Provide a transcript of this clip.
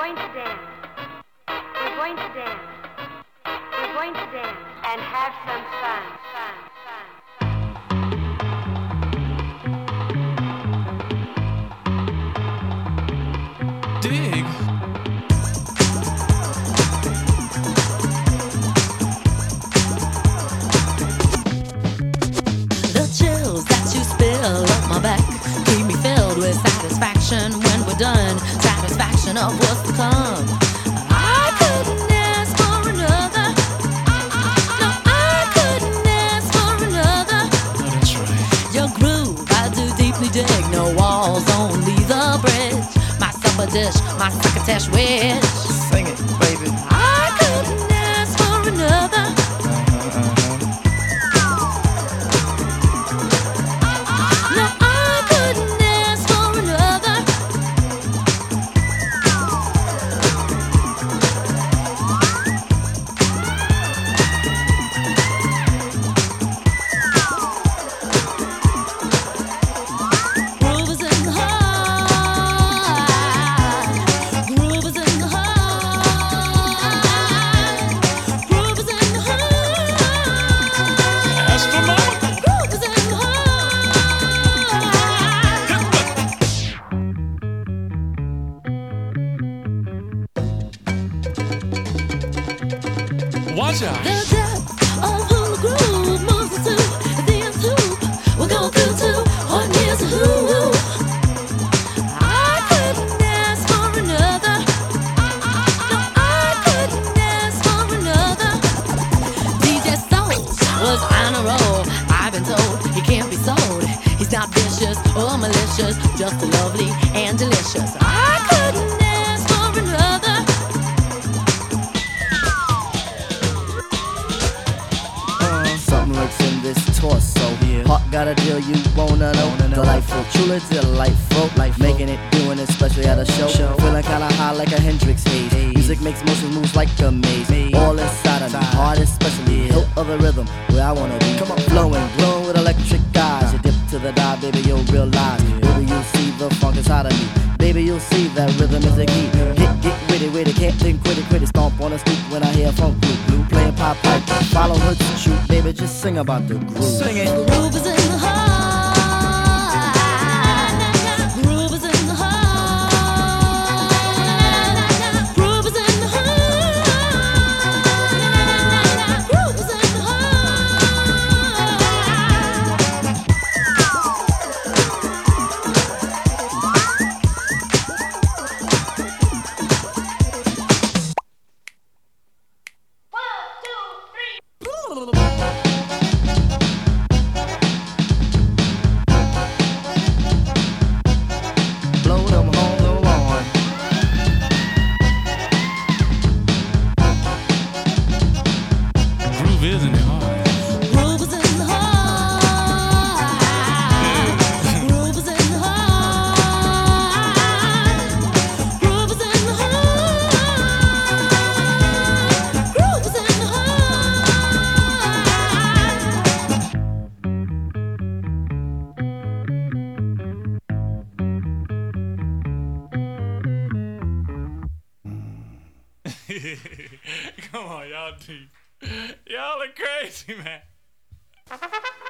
going to dance. We're going to dance. We're going to dance and have some fun. Dig. The chills that you spill up my back keep me filled with satisfaction when we're done. Satisfaction of what's to come. I couldn't ask for another. No, I couldn't ask for another. Oh, that's right. Your groove, I do deeply dig. No walls, only the bridge. My supper dish, my succotash wish. Sing it, baby. I couldn't ask for another. No, I couldn't ask for another. Groove is in the heart. Groove is in the heart. Groove is in the heart. Astronomical. Groove is in the heart. Watch out. The depth of who the groove moves us to the nth hoop. We'll go through to what is a who. I couldn't ask for another. No, I couldn't ask for another. DJ Soul was on a roll. I've been told he can't be sold. He's not vicious or malicious, just lovely and delicious. I couldn't ask for another. Something lurks in this torso. Heart got a deal you wanna know. Delightful, truly delightful. Life making it, doing it, especially at a show. Feeling kinda high like a Hendrix haze. Music makes motion moves like a maze. All inside of me, heart especially. Hilt of the rhythm, where I wanna be. Flowing, glowing with electric eyes. You dip to the dive, baby, you'll realize. Baby, you'll see the funk inside of me. Baby, you'll see that rhythm is a key. Get witty, can't think quitty. Stomp on the stoop when I hear funk blue. Playing pop pipe, follow her to shoot. Baby, just sing about the groove. Sing it. Groove is in the heart. Groove is in the heart. Groove is in the heart. Groove is in the Blow them home the lawn. Groove is in the heart. Groove is in the heart. Groove is in the heart. Groove is in the heart. Groove is in the Come on, y'all deep. Y'all are crazy, man.